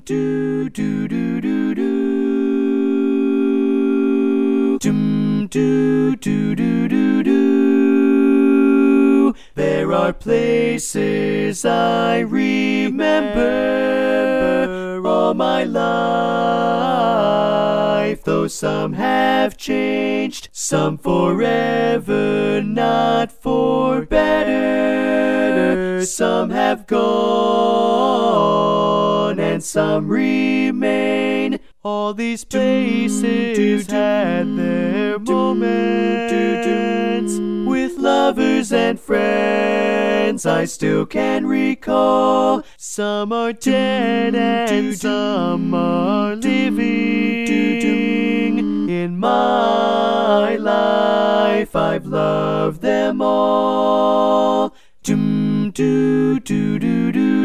do do do do do. Dum do do do do do. There are places I remember all my life, though some have changed, some forever, not for better. Some have gone and some remain. All these places had their moments with lovers and friends I still can recall. Some are dead and some are living. In my life I've loved them all. Dum do do do do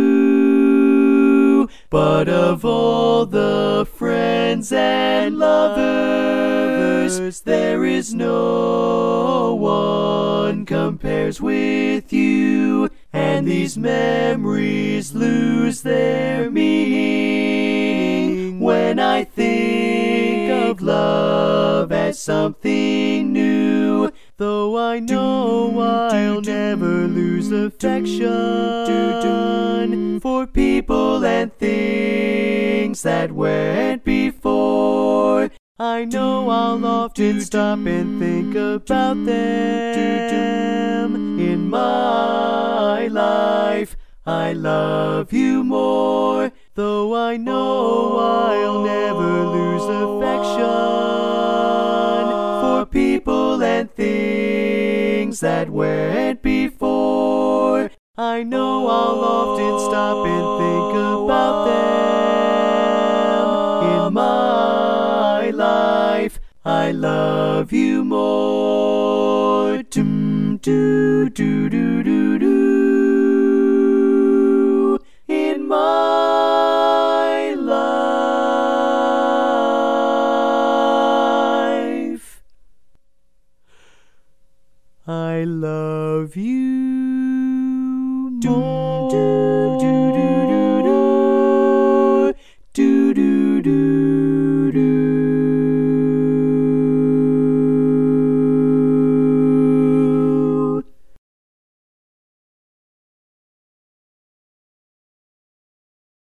do. But of all the friends and lovers, there is no one compares with you, and these memories lose their meaning when I think of love as something new. Though I know I'll never lose affection for people and things that went before, I know I'll often stop and think about them. In my life, I love you more. Though I know I'll never lose affection for people and things that went before, I know I'll often stop and think about them. In my life, I love you more. Dum do do do do do. In my life, I love you more.